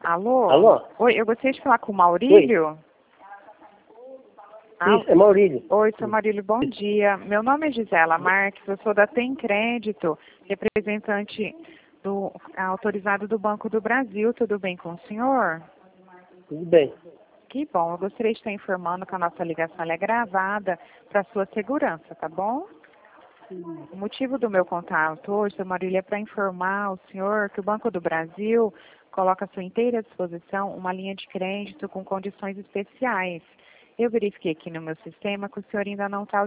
Alô? Alô? Oi, eu gostaria de falar com o Maurílio. Isso, é Maurílio. Oi, seu Maurílio, bom dia. Meu nome é Gisela Marques, eu sou da Tem Crédito, representante autorizado do Banco do Brasil. Tudo bem com o senhor? Tudo bem. Que bom, eu gostaria de estar informando que a nossa ligação é gravada para sua segurança, tá bom? O motivo do meu contato hoje, seu Maurílio, é para informar o senhor que o Banco do Brasil coloca à sua inteira disposição uma linha de crédito com condições especiais. Eu verifiquei aqui no meu sistema que o senhor ainda não está